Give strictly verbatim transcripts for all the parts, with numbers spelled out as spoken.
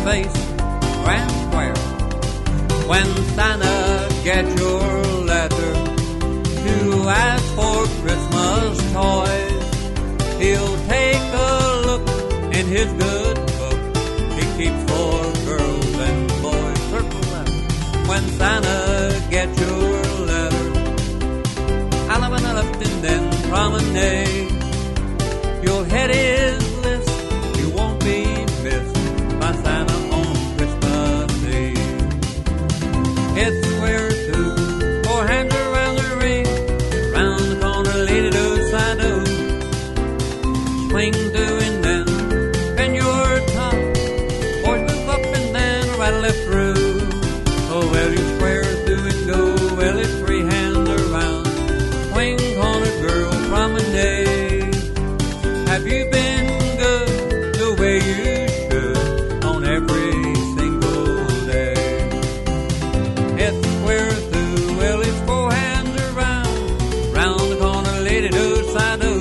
face, grand square. When Santa gets your letter to ask for Christmas toys, he'll take a look in his good book he keeps for girls and boys. Circle left. When Santa gets your letter, I'll have an left and then promenade. You'll head his list, you won't be missed by Santa on Christmas Eve. It's square two, four hands around the ring, round the corner, lady do, side do. Swing to and then bend your top, boys move up and then right left through. Oh, well, you square through and go, well, it's three hands around. Swing corner, girl, promenade. Have you been good the way you should on every single day? It's square through, well, it's four hands around, round the corner, lady do, side do.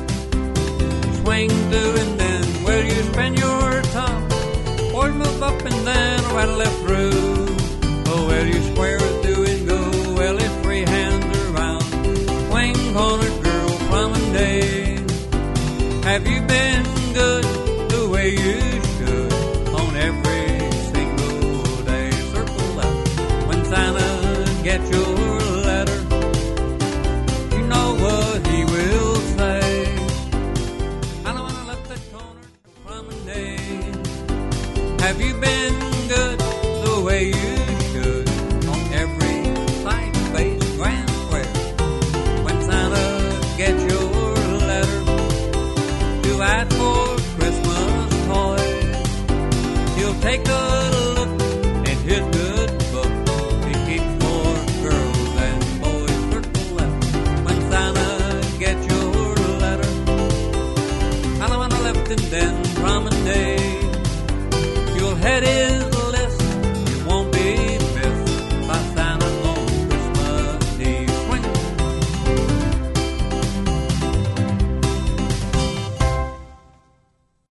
Swing through and then, well, you spin your top, or move up and then right or left through. Oh, well, you square through and go, well, it's three hands around. Swing corner, girl, promenade. Have you been good the way you should on every single day? Circle left. When Santa gets your letter, you know what he will say. I know when I left that corner, promenade. Have you been good the way you should on every side, face, grand square? When Santa gets your letter to ask for Christmas toys, he'll take a look in his good book he keeps for girls and boys. Circle left. When Santa gets your letter, I'll have on the left and then promenade. You'll head his